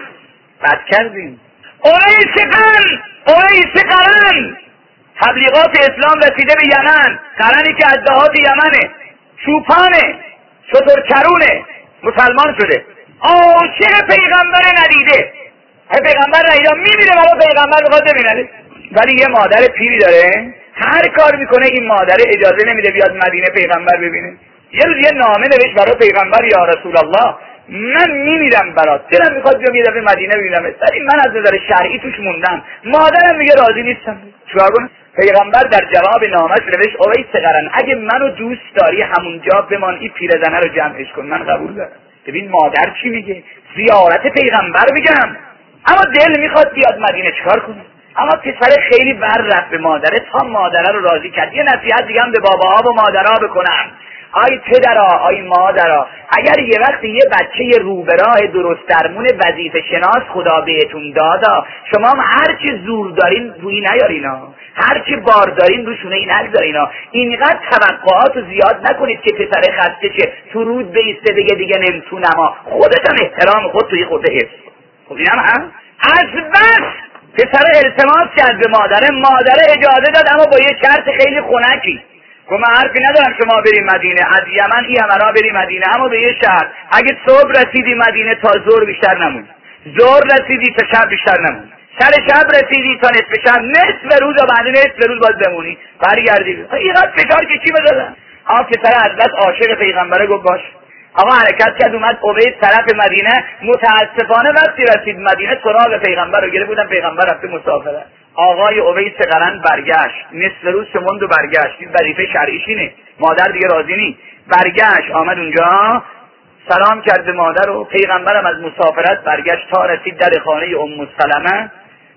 بد کردیم. اویس قرن اویس قرن تبلیغات اسلام رسیده به یمن، قرنی که از دهات یمنه، چوپانه، شترچرونه، مسلمان شده، عاشق پیغمبر ندیده، پیغمبر ندیده میمیره برای پیغمبر بخواد ببینه، ولی یه مادر پیری داره هر کار میکنه این مادر اجازه نمیده بیاد مدینه پیغمبر ببینه. یه روز یه نامه نوشت برای پیغمبر، یا رسول الله من میمیرم برات، دلم میخواد بیام یه دفعه مدینه ببینم، ولی من از نظر شرعی توش موندم، مادرم میگه راضی نیستم. چیکار کنم؟ پیغمبر در جواب نامش نوشت اویس قرن اگه منو دوست داری همونجا بمان، این پیرزنه رو جمعش کن، من قبول دارم. ببین مادر چی میگه، زیارت پیغمبر بگم، اما دل میخواد بیاد مدینه، چیکار کنه؟ اما پسر خیلی بر رفت به مادره تا مادره رو راضی کرد. یه نصیحت دیگه هم به باباها و مادرها بکنم، آی پدرها آی مادرها، اگر یه وقتی یه بچه روبراه درست درمون وظیفه شناس خدا بهتون دادا، شما هم هرچی زور دارین روی نیارینا، هرچی بار دارین روشونه ای نگذارینا، اینقدر توقعات رو زیاد نکنید که پسر خسته شه تو رود بیسته بگه دیگه نمیتونم. خودت هم احترام خود توی خورده حفظ. خب اینم هم از بس پسر التماس کرد به مادره، مادره اجازه داد اما با یه شرط خیلی خنکی، گفت من حرفی ندارم شما بریم مدینه، از یمن این همراه بریم مدینه، اما به یه شرط، اگه صبح رسیدی مدینه تا ظهر بیشتر نمونی، ظهر رسیدی تا شب بیشتر نمونی، سر شب رسیدی تا نصف شب، نصف روز و بعد نصف روز باید بمونی، برگردی. اینقدر فشار که چی بدادن؟ اما پسر حضرت عاشق پیغمبره گفت باش. آقا حرکت کرد اومد اویس طرف مدینه. متاسفانه وقتی رسید مدینه سراغ پیغمبر رو گرفت، بودن پیغمبر رفته مسافره. آقای اویس قرن برگشت، نصف روز شموند و برگشت، این وظیفه شرعیش اینه، مادر دیگه راضی نی. برگشت آمد اونجا سلام کرد به مادر و پیغمبرم از مسافرت برگشت تا رسید در خانه ام سلمه.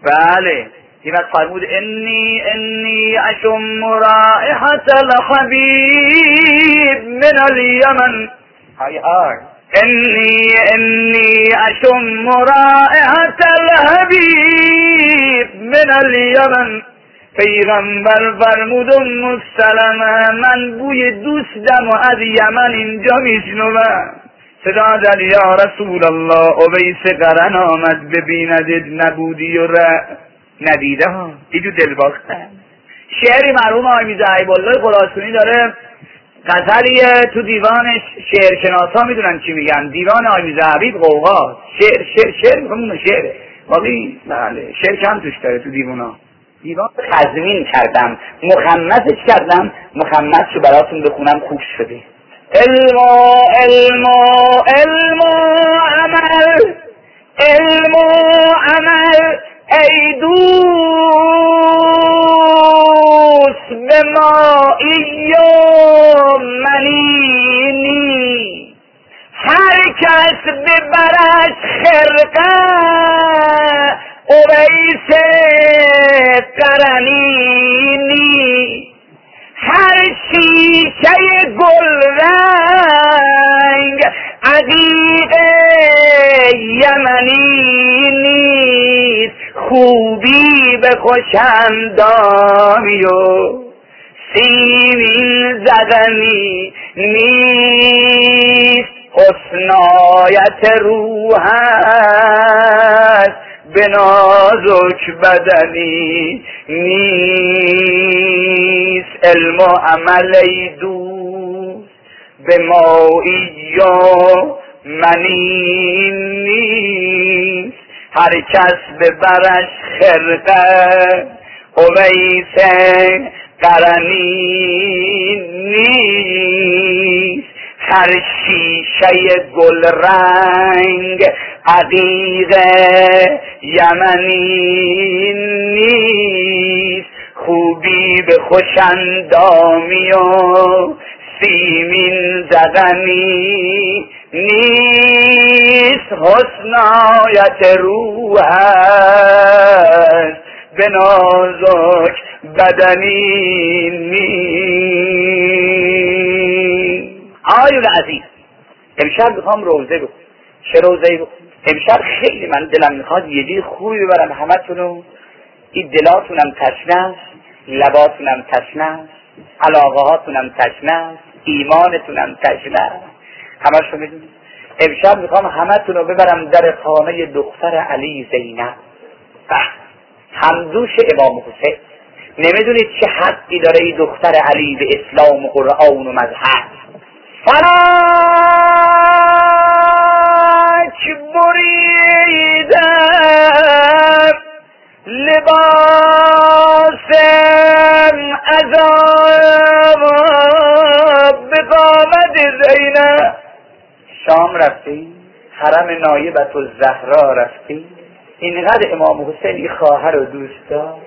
بله این وقت فرمود انی انی اشم رائحة الحبیب من الیمن، های های انی انی اشم رائحة الحبیب من الیمن. پیغمبر فرمود ام سلمه من بوی دوستم و از یمن اینجا میشنوم. صدا زد یا رسول الله اویس قرن آمد ببیندت نبودی و ر... ندیده ها. ایجو دل باختن. شعری مرحوم آقای میرزا حبیب الله خراسانی داره، غزلیه تو دیوانش، شعرشناسا میدونن چی میگن، دیوان آقای میرزا حبیب قوقا، شعر شعر شعر میخوام شعره واقعی. بله شعر کم توش داره تو دیوانا. دیوان تضمین کردم، مخمسش کردم، مخمسشو براتون بخونم خوب شده. علم و علم و علم و عمل، علم و عمل ای دوست به مایی و منینی، هر کس ببرش خرقه اویس خوبی به خوشندامی و سیمین زدنی نیست، حسنایت روح است به نازک بدنی نیست. علم و عمل ای دوست به مایی و منی نیست، هر کس به برش خرقه اویس قرنی نیست، هر شیشه گل رنگ عقیق یمنی نیست، خوبی به خوشندامی و سیمین زدنی نیست، حسنایت روح است به نازک بدنی نیست. آیون عزیز، امشب میخوام روزه بخونم. چه روزه‌ای بخونم؟ امشب خیلی من دلم میخواد یه جای خوبی ببرم همتونو. این دلاتونم تشنه است، لباتونم تشنه است، علاقه هاتونم تشنه است، ایمانتونم تشنه است، همشو میدونید. امشب میخوام همتونو ببرم در خانه دختر علی زینب، همدوش امام حسین. نمیدونید چه حقی داره این دختر علی به اسلام و قرآن و مذهب. فلک بریدم لباسم عذاب به قامت زینب. شام رفتی، حرم نایبت الزهرا رفتی، اینقدر امام حسین این خواهر رو دوست داشت.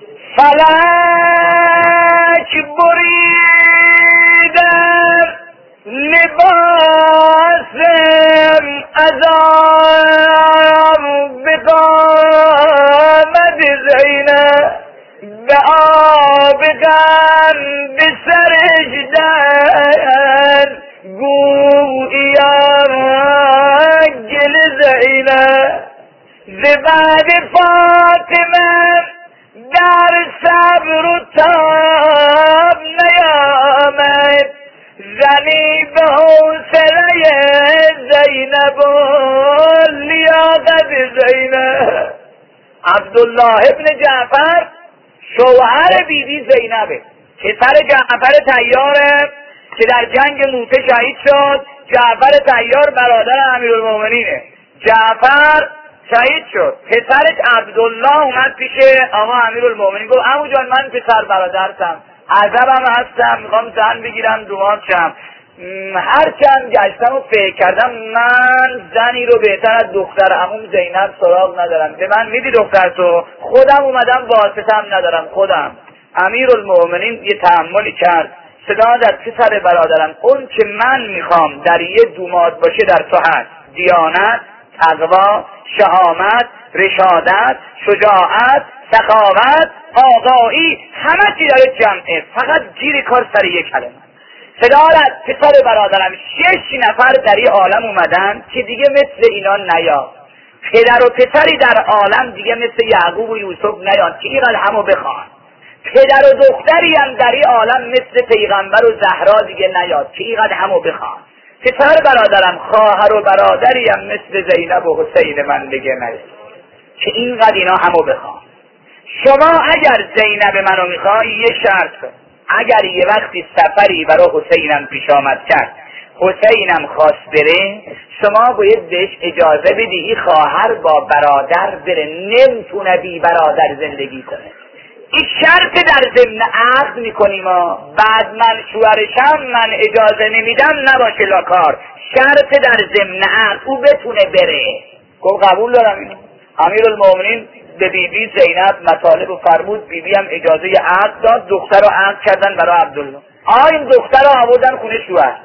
فلک بریدم لباسم عذاب به قامت زینب، به آب غم به سرش در گویم گل زینب، ز بعد فاطمه در صبر و تاب نیامد، زنی به حوصله زینب و لیاقت زینب. عبدالله ابن جعفر شوهر بیبی زینبه، پسر جعفر طیاره که در جنگ موته شهید شد. جعفر طیار برادر امیرالمومنینه. جعفر شهید شد، پسرش عبدالله اومد پیش آقا امیرالمومنین گفت عمو جان من پسر برادرتم، عذبم هستم، میخوام زن بگیرم دومات شم. هر چند گشتم و فکر کردم من زنی رو بهتر از دختر عموم زینب سراغ ندارم، به من میدی دختر تو، خودم اومدم واسطم ندارم خودم. امیرالمومنین یه تحملی کرد، صدا در پسر برادرم، اون که من میخوام در یه دومات باشه در تو هست، دیانت، تقوا، شهامت، رشادت، شجاعت، سخاوت، آقایی، همه چی داره جمعه، فقط گیر کار سر یک کلمه. صدا از پسر برادرم، شش نفر در این عالم اومدن که دیگه مثل اینا نیاد، پدر و پسری در عالم دیگه مثل یعقوب و یوسف نیاد که اینقدر همو بخوان، پدر و دختری هم در این عالم مثل پیغمبر و زهرا دیگه نیاد که اینقدر همو بخوان، پسر برادرم خواهر و برادری هم مثل زینب و حسین من دیگه نیاد که اینقدر اینا همو بخوان. شما اگر زینب منو میخوای یه شرط کن، اگر یه وقتی سفری برای حسینم پیش آمد کرد، حسینم خواست بره، شما باید بهش اجازه بدی این خواهر با برادر بره، نمیتونه بی برادر زندگی کنه. این شرط در ضمن عقد میکنیم ما، بعد من شوهرشم من اجازه نمیدم نباشه لاکار، شرط در ضمن عقد او بتونه بره. گفت قبول دارم اینو. امیرالمومنین به بیبی زینب مطالب و فرمود، بیبی هم اجازه عقد داد، دختر رو عقد کردن برای عبدالله. آ این دختر رو آوردن خونه شوهر،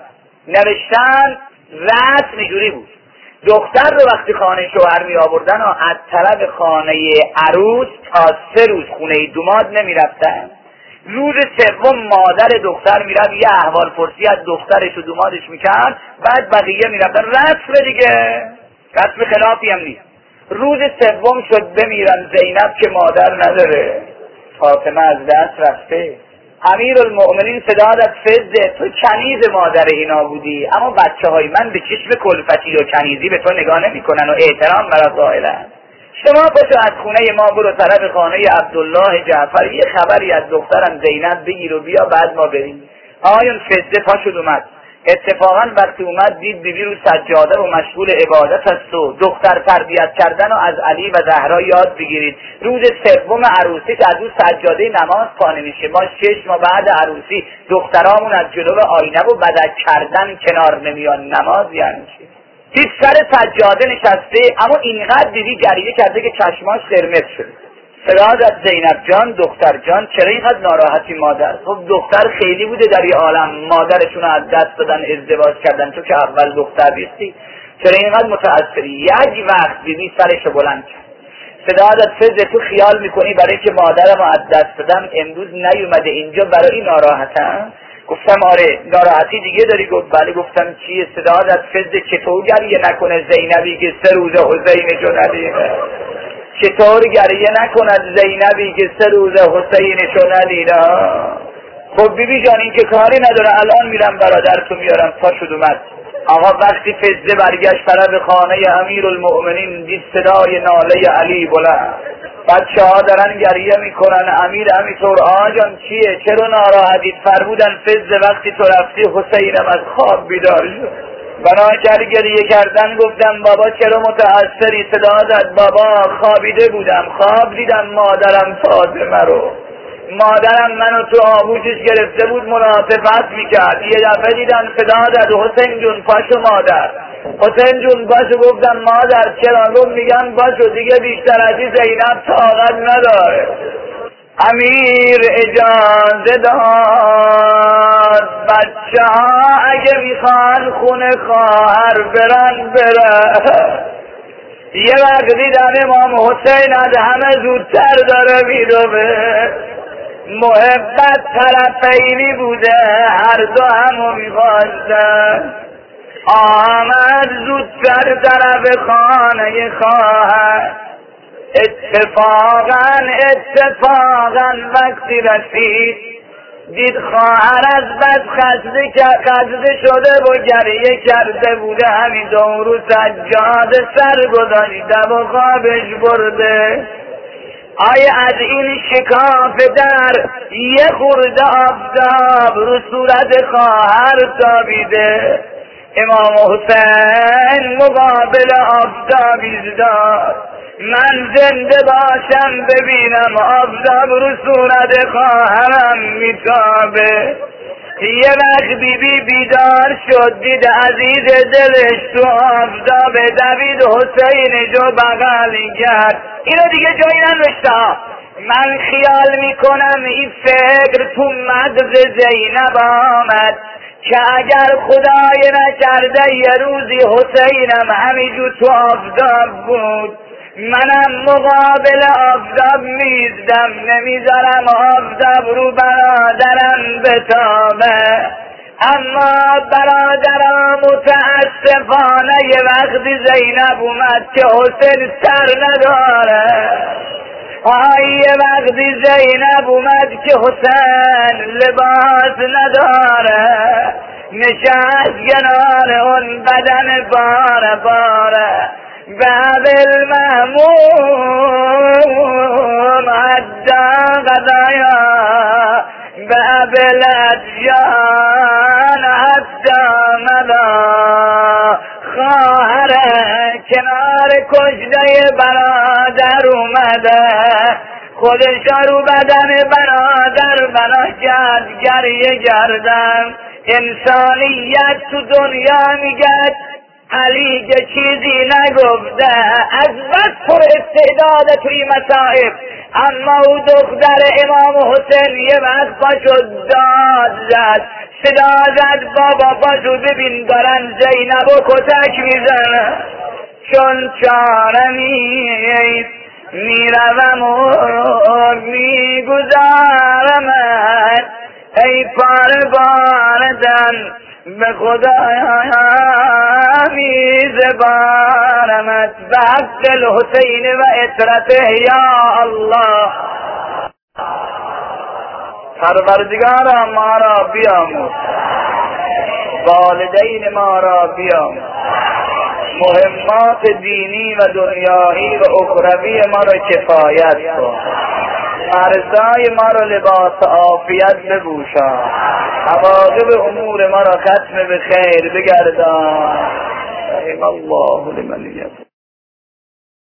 نوشتن رسم اینجوری بود، دختر رو وقتی خانه شوهر می آوردن و از طرف خانه عروس تا سه روز خونه دوماد نمی رفتن، روز سوم مادر دختر می رفت یه احوال پرسی از دخترش و دومادش می کرد، بعد بقیه می رفتن. رسم دیگه، رسم خلافی هم نیست. روز سوم شد بمیرن، زینب که مادر نداره، فاطمه از دست رفته. امیرالمؤمنین صدا داد فزه تو کنیز مادر اینا بودی، اما بچه های من به چشم کلفتی و کنیزی به تو نگاه نمی کنن و احترام برات قائلن. شما پاشو از خونه ما برو طرف خانه عبدالله جعفر، یه خبری از دخترم زینب بگیر و بیا بعد ما بریم. آقایون فزه پاشد اومد. اتفاقا وقتی اومد دید بیبی رو سجاده و مشغول عبادت است و دختر تربیت کردن و از علی و زهرا یاد بگیرید. روز سوم عروسی از اون سجاده نماز پا نمیشه. ما شش ماه بعد عروسی دخترامون از جلو آینه و بدک کردن کنار نمیان. نماز یعنی چی؟ دید سر سجاده نشسته، اما اینقدر دیدی گریه کرده که چشماش قرمز شده. صدا از زینب جان، دختر جان، چرا اینقدر ناراحتی مادر؟ خب دختر خیلی بوده در این عالم مادرشون از دست دادن، ازدواج کردن، تو که اول دختر بیستی، چرا اینقدر متأثری؟ یک وقت بیبی سرشو بلند کرد. صدا از فز تو خیال میکنی برای که مادرم از دست دادم امروز نیومده اینجا برای این ناراحتم؟ گفتم آره. ناراحتی دیگه داری؟ گفت بله. گفتم چیه؟ صدا از فز چطور گریه نکنه زینبی که سه روز حسینشو ندیده؟ چطور گریه نکند زینبی که سه روز حسینشو ندیده؟ خب بیبی جان این که کاری نداره، الان میرم برادرتو میارم. پاشد اومد. آقا وقتی فزه برگشت طرف خانه امیرالمؤمنین دید صدای ناله علی بلند، بچه ها دارن گریه میکنن. امیر همینطور. آقا جان چیه؟ چرا ناراحتید؟ فرمودن فزه وقتی تو رفتی حسینم از خواب بیدار شد. بناکر گریه کردن. گفتم بابا چرا متأثری؟ صدا زد بابا خوابیده بودم، خواب دیدم مادرم فاطمه رو، مادرم منو تو آغوشش گرفته بود مناطفت میکرد. یه دفعه دیدن صدا زد حسین جون پاشو مادر، حسین جون پاشو. گفتم مادر چرا؟ گفت میگم پاشو دیگه بیشتر از این زینب طاقت نداره. امیر اجازه داد بچه ها اگه میخوان خونه خواهر برن برن. یه وقت دیدن امام حسین از همه زودتر داره میروه. محبت طرفینی بوده، هر دو همو میخواستن. آمد زودتر طرف خانه خواهر. اتفاقا اتفاقا وقتی رسید دید خواهر از بس خسته خسته شده و گریه کرده بوده، همین دورو سجاده سر گذاشته و خوابش برده. آیا از این شکاف در یه خورده آفتاب رو صورت خواهر تابیده. امام حسین مقابل آفتاب ایستاد. من زنده باشم ببینم آفتاب رو صورت خواهرم میتابه. یه وقت بی بی بیدار شد دید عزیز دلش تو آفتاب، دوید حسین جو بغل کرد. اینو دیگه جایی ننوشته. من خیال میکنم این فکر تو مغز زینب آمد که اگر خدای نکرده یه روزی حسینم همینجور تو آفتاب بود، منم مقابل آفتاب میزدم، نمیذارم آفتاب رو برادرم بتابه. اما برادرم متاسفانه یه وقتی زینب اومد که حسین سر نداره. آی یه وقتی زینب اومد که حسین لباس نداره، نشست کنار اون بدن باره باره. باب المهموم عدى غدايا، باب الاديان حتى ملا. خواهر کنار کشته برادر اومده، خودش رو بدن برادر بنا کرد گریه کردن. انسانیت تو دنیا میگه علی که چیزی نگفته، از بس پر استعداد توی مسائب. اما او دختر امام حسین یه وقت پاشو داد زد، صدا زد بابا پاشو ببین دارن زینب و کتک میزن. چون چاره نیست میروم و میگذارم، ای پاره باردن به خدا تمیز بارمت به حق الحسین و اطرته یا الله. پروردگارا ما را بیاموز، والدین ما را بیاموز، مهمات دینی و دنیایی و اخروی ما را کفایت کن، مرزای ما را لباس عافیت بپوشان، عواقب امور ما را ختم به خیر بگردان. رحم الله لمن یشاء.